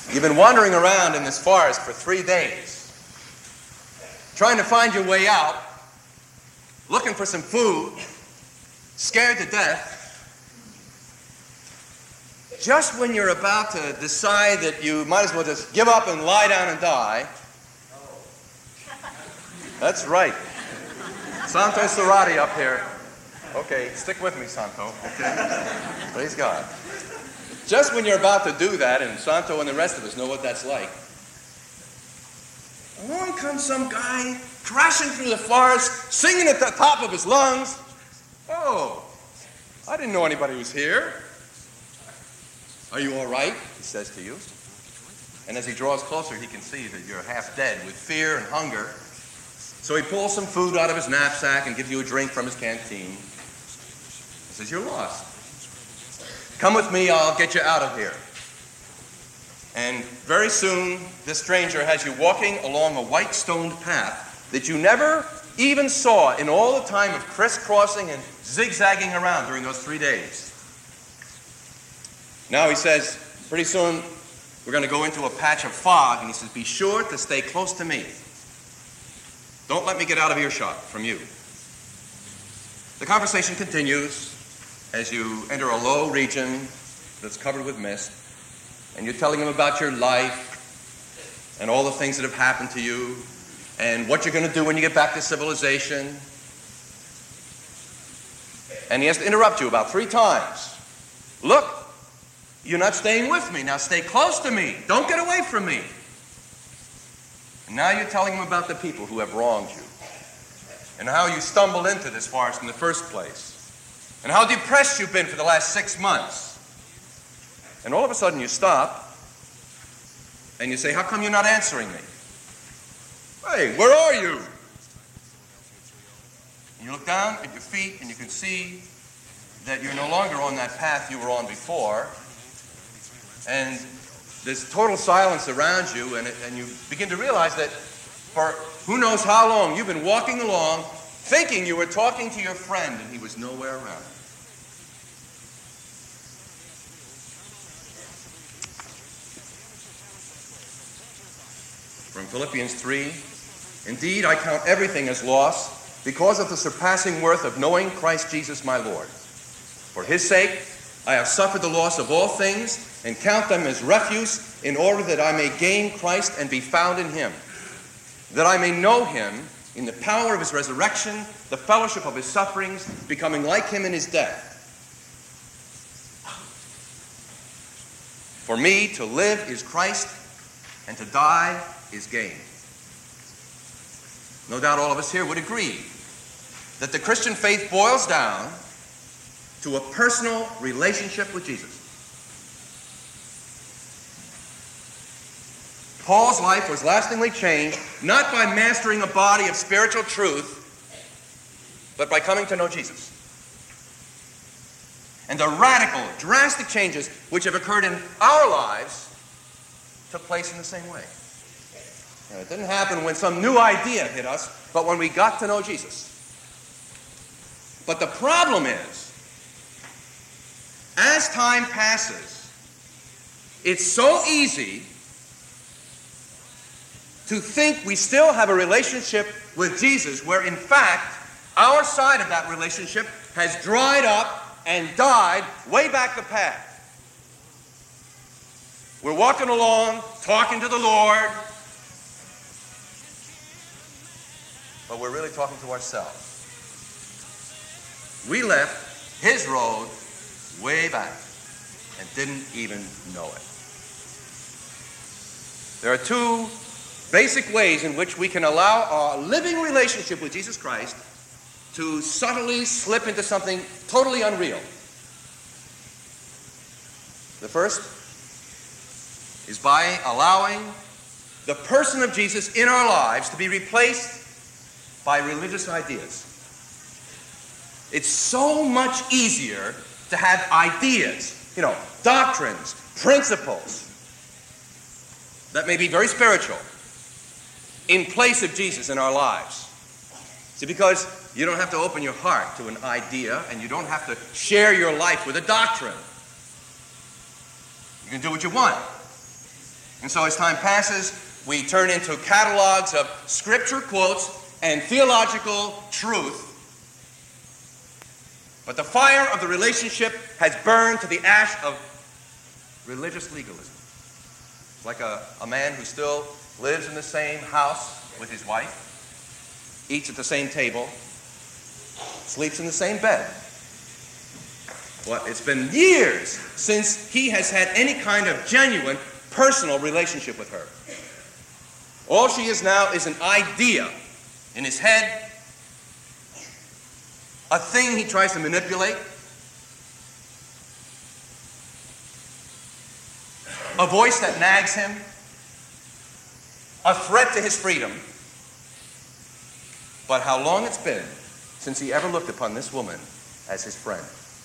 You've been wandering around in this forest for 3 days, trying to find your way out, looking for some food, scared to death. Just when you're about to decide that you might as well just give up and lie down and die. That's right. Santo Cerati up here. Okay, stick with me, Santo. Okay. Praise God. Just when you're about to do that, and Santo and the rest of us know what that's like, along comes some guy crashing through the forest, singing at the top of his lungs. Oh, I didn't know anybody was here. Are you all right? He says to you. And as he draws closer, he can see that you're half dead with fear and hunger. So he pulls some food out of his knapsack and gives you a drink from his canteen. He says, you're lost. Come with me, I'll get you out of here. And very soon, this stranger has you walking along a white stoned path that you never even saw in all the time of crisscrossing and zigzagging around during those 3 days. Now he says, pretty soon we're going to go into a patch of fog, and he says, be sure to stay close to me. Don't let me get out of earshot from you. The conversation continues as you enter a low region that's covered with mist, and you're telling him about your life and all the things that have happened to you and what you're going to do when you get back to civilization. And he has to interrupt you about 3 times. Look, you're not staying with me. Now stay close to me. Don't get away from me. And now you're telling him about the people who have wronged you and how you stumbled into this forest in the first place and how depressed you've been for the last 6 months. And all of a sudden you stop and you say, how come you're not answering me? Hey, where are you? And you look down at your feet and you can see that you're no longer on that path you were on before. And there's total silence around you, and you begin to realize that for who knows how long you've been walking along thinking you were talking to your friend, and he was nowhere around. From Philippians 3, indeed, I count everything as loss because of the surpassing worth of knowing Christ Jesus my Lord. For his sake, I have suffered the loss of all things and count them as refuse in order that I may gain Christ and be found in him, that I may know him in the power of his resurrection, the fellowship of his sufferings, becoming like him in his death. For me, to live is Christ, and to die is gain. No doubt all of us here would agree that the Christian faith boils down to a personal relationship with Jesus. Paul's life was lastingly changed, not by mastering a body of spiritual truth, but by coming to know Jesus. And the radical, drastic changes which have occurred in our lives took place in the same way. Now, it didn't happen when some new idea hit us, but when we got to know Jesus. But the problem is, as time passes, it's so easy to think we still have a relationship with Jesus, where in fact, our side of that relationship has dried up and died way back the path. We're walking along, talking to the Lord, but we're really talking to ourselves. We left his road way back and didn't even know it. There are 2 basic ways in which we can allow our living relationship with Jesus Christ to subtly slip into something totally unreal. The first is by allowing the person of Jesus in our lives to be replaced by religious ideas. It's so much easier to have ideas, doctrines, principles that may be very spiritual in place of Jesus in our lives. See, because you don't have to open your heart to an idea, and you don't have to share your life with a doctrine. You can do what you want. And so as time passes, we turn into catalogs of scripture quotes and theological truth. But the fire of the relationship has burned to the ash of religious legalism. It's like a man who still lives in the same house with his wife, eats at the same table, sleeps in the same bed. Well, it's been years since he has had any kind of genuine personal relationship with her. All she is now is an idea in his head, a thing he tries to manipulate, a voice that nags him, a threat to his freedom. But how long it's been since he ever looked upon this woman as his friend.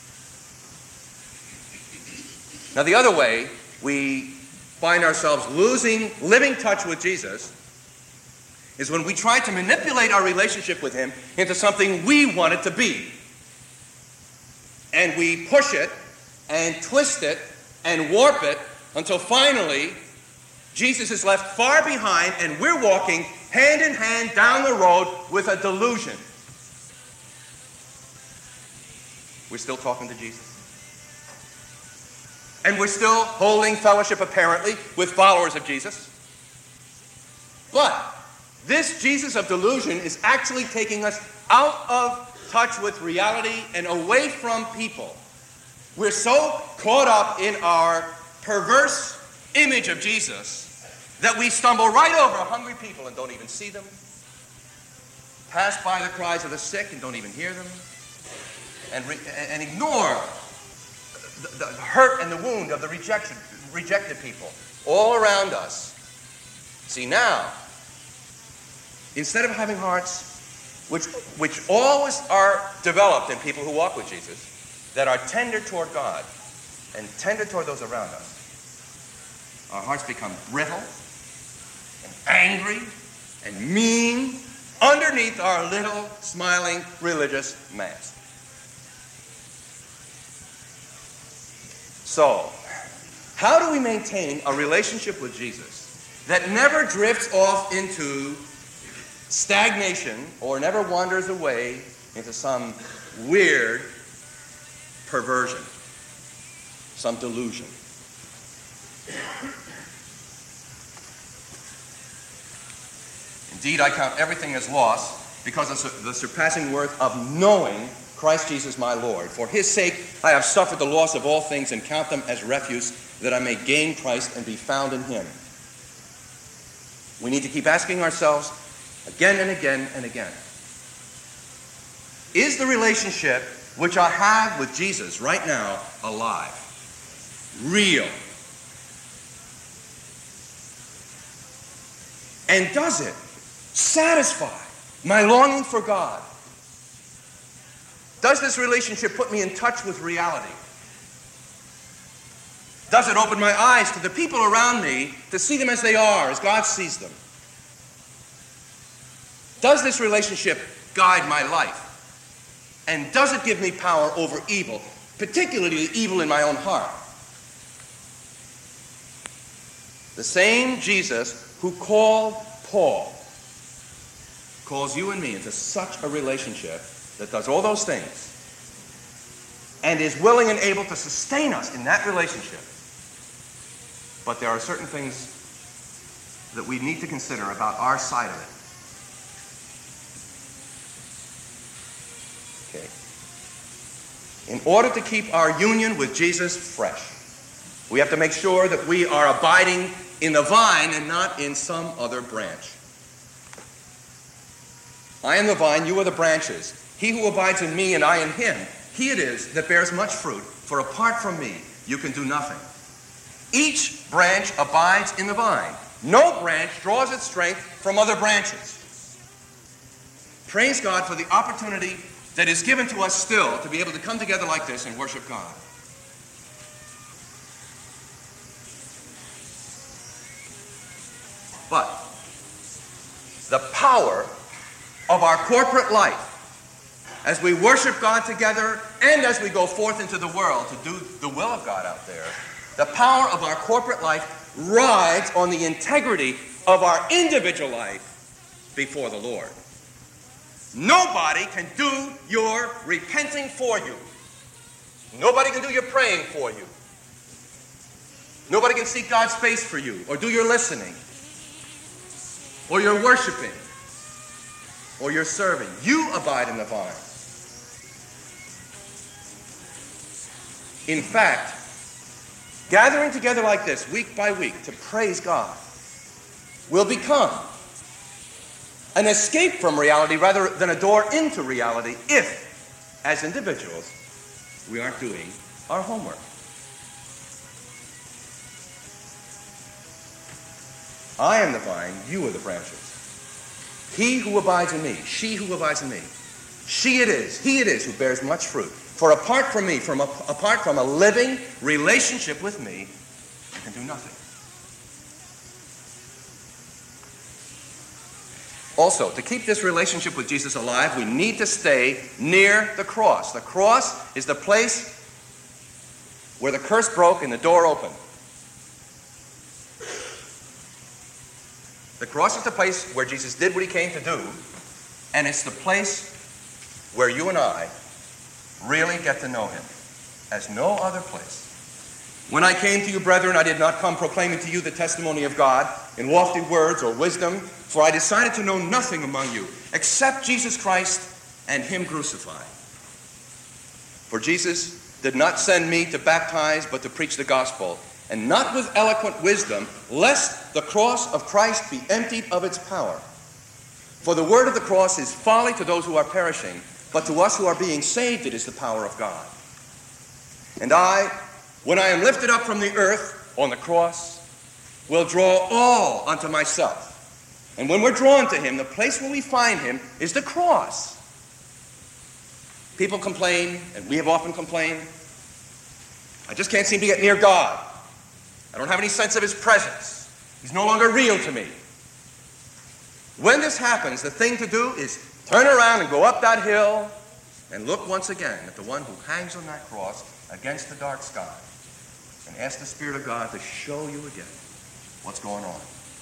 Now, the other way we find ourselves living touch with Jesus is when we try to manipulate our relationship with him into something we want it to be. And we push it and twist it and warp it until finally Jesus is left far behind and we're walking hand in hand down the road with a delusion. We're still talking to Jesus. And we're still holding fellowship, apparently, with followers of Jesus. But this Jesus of delusion is actually taking us out of touch with reality and away from people. We're so caught up in our perverse image of Jesus that we stumble right over hungry people and don't even see them, pass by the cries of the sick and don't even hear them, and ignore the hurt and the wound of the rejected people all around us. See, now, instead of having hearts which always are developed in people who walk with Jesus, that are tender toward God and tender toward those around us, our hearts become brittle and angry and mean underneath our little smiling religious mask. So, how do we maintain a relationship with Jesus that never drifts off into stagnation or never wanders away into some weird perversion, some delusion? Indeed, I count everything as loss because of the surpassing worth of knowing Christ Jesus my Lord. For his sake I have suffered the loss of all things and count them as refuse, that I may gain Christ and be found in him. We need to keep asking ourselves again and again and again, is the relationship which I have with Jesus right now alive? Real? And does it satisfy my longing for God? Does this relationship put me in touch with reality? Does it open my eyes to the people around me to see them as they are, as God sees them? Does this relationship guide my life? And does it give me power over evil, particularly the evil in my own heart? The same Jesus who called Paul calls you and me into such a relationship that does all those things and is willing and able to sustain us in that relationship. But there are certain things that we need to consider about our side of it. Okay. In order to keep our union with Jesus fresh, we have to make sure that we are abiding in the vine and not in some other branch. I am the vine, you are the branches. He who abides in me and I in him, he it is that bears much fruit, for apart from me you can do nothing. Each branch abides in the vine. No branch draws its strength from other branches. Praise God for the opportunity that is given to us still to be able to come together like this and worship God. But the power of our corporate life, as we worship God together and as we go forth into the world to do the will of God out there, the power of our corporate life rides on the integrity of our individual life before the Lord. Nobody can do your repenting for you. Nobody can do your praying for you. Nobody can seek God's face for you, or do your listening, or your worshiping, or your serving. You abide in the vine. In fact, gathering together like this, week by week, to praise God, will become an escape from reality rather than a door into reality if, as individuals, we aren't doing our homework. I am the vine, you are the branches. He who abides in me, she who abides in me, he it is who bears much fruit. For apart from me, apart from a living relationship with me, you can do nothing. Also, to keep this relationship with Jesus alive, we need to stay near the cross. The cross is the place where the curse broke and the door opened. The cross is the place where Jesus did what he came to do, and it's the place where you and I really get to know him as no other place. When I came to you, brethren, I did not come proclaiming to you the testimony of God in lofty words or wisdom, for I decided to know nothing among you except Jesus Christ and him crucified. For Jesus did not send me to baptize, but to preach the gospel, and not with eloquent wisdom, lest the cross of Christ be emptied of its power. For the word of the cross is folly to those who are perishing, but to us who are being saved it is the power of God. And I, when I am lifted up from the earth on the cross, will draw all unto myself. And when we're drawn to him, the place where we find him is the cross. People complain, and we have often complained, I just can't seem to get near God. I don't have any sense of his presence. He's no longer real to me. When this happens, the thing to do is turn around and go up that hill and look once again at the one who hangs on that cross against the dark sky and ask the Spirit of God to show you again what's going on.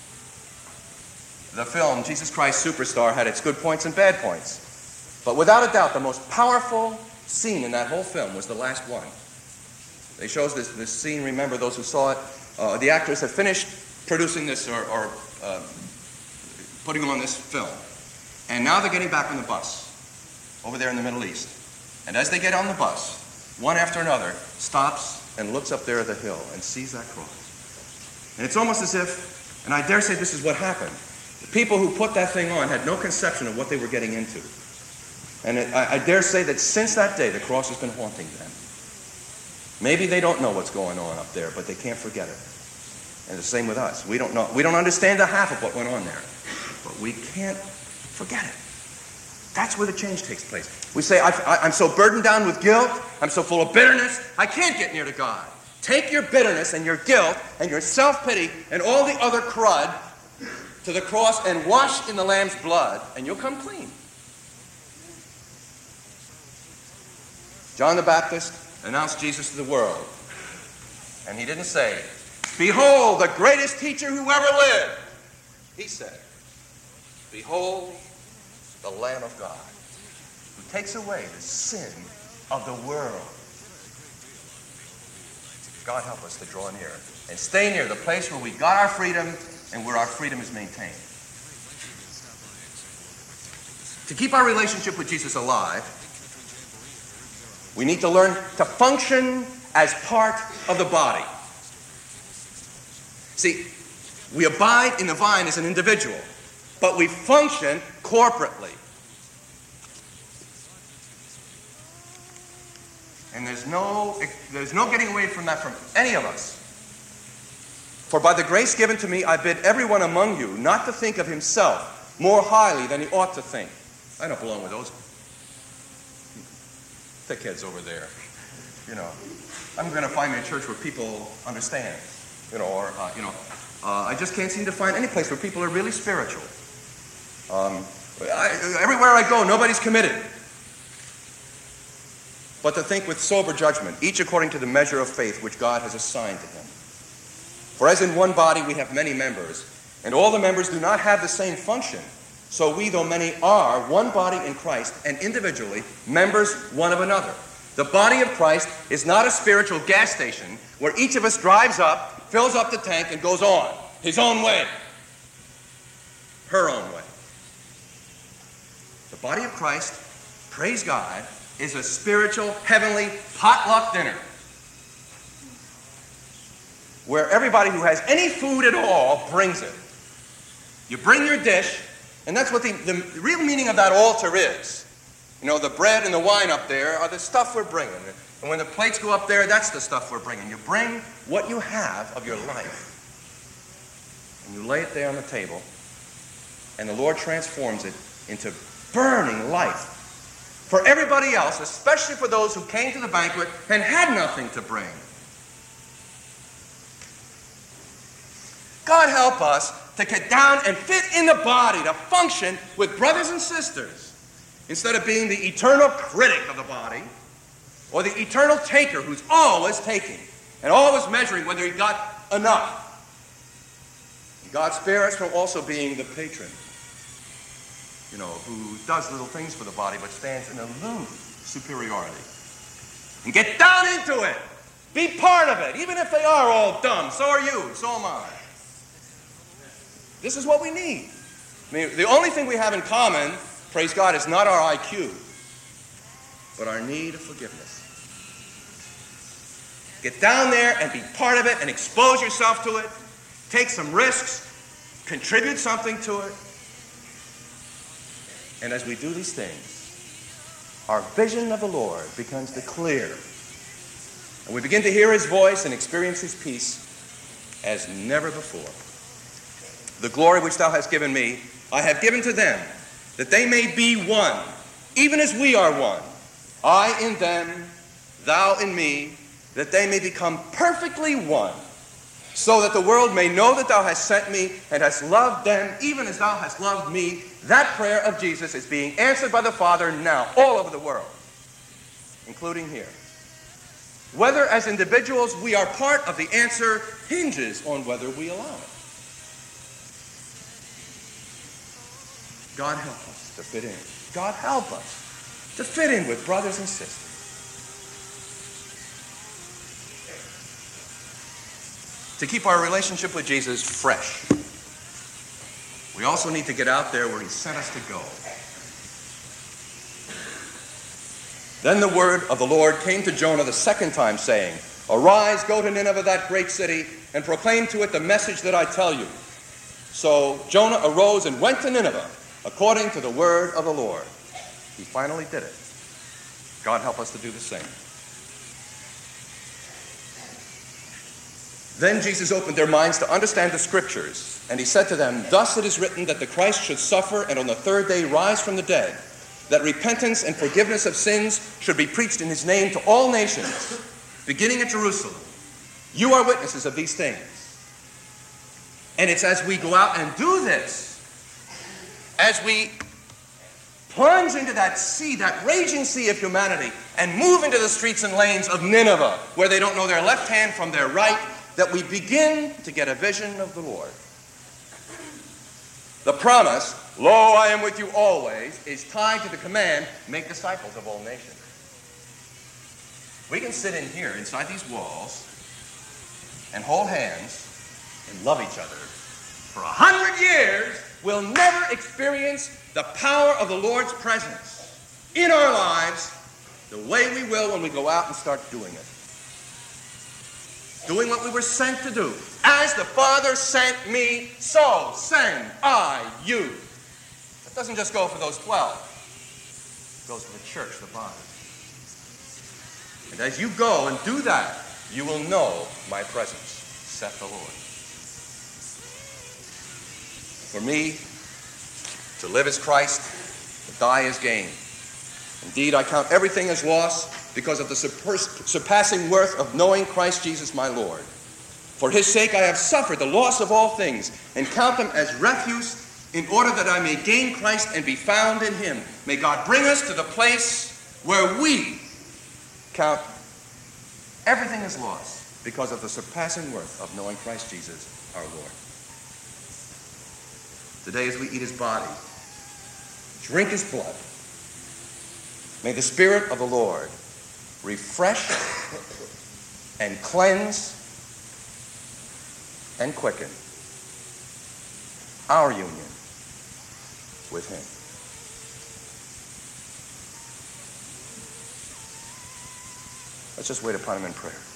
The film, Jesus Christ Superstar, had its good points and bad points. But without a doubt, the most powerful scene in that whole film was the last one. They show us this scene, remember those who saw it, the actors had finished producing this or putting on this film. And now they're getting back on the bus over there in the Middle East. And as they get on the bus, one after another stops and looks up there at the hill and sees that cross. And it's almost as if, and I dare say this is what happened, the people who put that thing on had no conception of what they were getting into. And I dare say that since that day, the cross has been haunting them. Maybe they don't know what's going on up there, but they can't forget it. And the same with us. We don't know. We don't understand the half of what went on there, but we can't forget it. That's where the change takes place. We say, I'm so burdened down with guilt. I'm so full of bitterness. I can't get near to God. Take your bitterness and your guilt and your self-pity and all the other crud to the cross and wash in the Lamb's blood, and you'll come clean. John the Baptist announced Jesus to the world. And he didn't say, behold, the greatest teacher who ever lived. He said, behold, the Lamb of God, who takes away the sin of the world. God help us to draw near and stay near the place where we got our freedom and where our freedom is maintained. To keep our relationship with Jesus alive, we need to learn to function as part of the body. See, we abide in the vine as an individual, but we function corporately. And there's no getting away from that from any of us. For by the grace given to me, I bid everyone among you not to think of himself more highly than he ought to think. I don't belong with those thickheads over there. You know, I'm going to find me a church where people understand. You know, or I just can't seem to find any place where people are really spiritual. Everywhere I go, nobody's committed. But to think with sober judgment, each according to the measure of faith which God has assigned to him. For as in one body we have many members, and all the members do not have the same function, so we, though many, are one body in Christ, and individually members one of another. The body of Christ is not a spiritual gas station where each of us drives up, fills up the tank, and goes on his own way, her own way. The body of Christ, praise God, is a spiritual, heavenly potluck dinner where everybody who has any food at all brings it. You bring your dish, and that's what the real meaning of that altar is. You know, the bread and the wine up there are the stuff we're bringing. And when the plates go up there, that's the stuff we're bringing. You bring what you have of your life, and you lay it there on the table, and the Lord transforms it into burning life for everybody else, especially for those who came to the banquet and had nothing to bring. God help us to get down and fit in the body, to function with brothers and sisters, instead of being the eternal critic of the body or the eternal taker who's always taking and always measuring whether he got enough. And God spare us from also being the patron, you know, who does little things for the body but stands in aloof superiority. And get down into it. Be part of it. Even if they are all dumb, so are you, so am I. This is what we need. I mean, the only thing we have in common, praise God, is not our IQ, but our need of forgiveness. Get down there and be part of it and expose yourself to it. Take some risks. Contribute something to it. And as we do these things, our vision of the Lord becomes to clear. And we begin to hear his voice and experience his peace as never before. The glory which thou hast given me, I have given to them, that they may be one, even as we are one. I in them, thou in me, that they may become perfectly one, so that the world may know that thou hast sent me and hast loved them, even as thou hast loved me. That prayer of Jesus is being answered by the Father now, all over the world, including here. Whether as individuals we are part of the answer hinges on whether we allow it. God help us to fit in. God help us to fit in with brothers and sisters. To keep our relationship with Jesus fresh, we also need to get out there where he sent us to go. Then the word of the Lord came to Jonah the second time, saying, Arise, go to Nineveh, that great city, and proclaim to it the message that I tell you. So Jonah arose and went to Nineveh, according to the word of the Lord. He finally did it. God help us to do the same. Then Jesus opened their minds to understand the Scriptures, and he said to them, Thus it is written that the Christ should suffer and on the third day rise from the dead, that repentance and forgiveness of sins should be preached in his name to all nations, beginning at Jerusalem. You are witnesses of these things. And it's as we go out and do this, as we plunge into that sea, that raging sea of humanity, and move into the streets and lanes of Nineveh, where they don't know their left hand from their right, that we begin to get a vision of the Lord. The promise, Lo, I am with you always, is tied to the command, make disciples of all nations. We can sit in here inside these walls and hold hands and love each other for 100 years. We'll never experience the power of the Lord's presence in our lives the way we will when we go out and start doing it. Doing what we were sent to do. As the Father sent me, so send I you. That doesn't just go for those 12. It goes for the church, the body. And as you go and do that, you will know my presence, saith the Lord. For me, to live is Christ, to die is gain. Indeed, I count everything as loss because of the surpassing worth of knowing Christ Jesus my Lord. For his sake I have suffered the loss of all things, and count them as refuse, in order that I may gain Christ and be found in him. May God bring us to the place where we count everything as loss because of the surpassing worth of knowing Christ Jesus our Lord. Today, as we eat his body, drink his blood, may the Spirit of the Lord refresh and cleanse and quicken our union with him. Let's just wait upon him in prayer.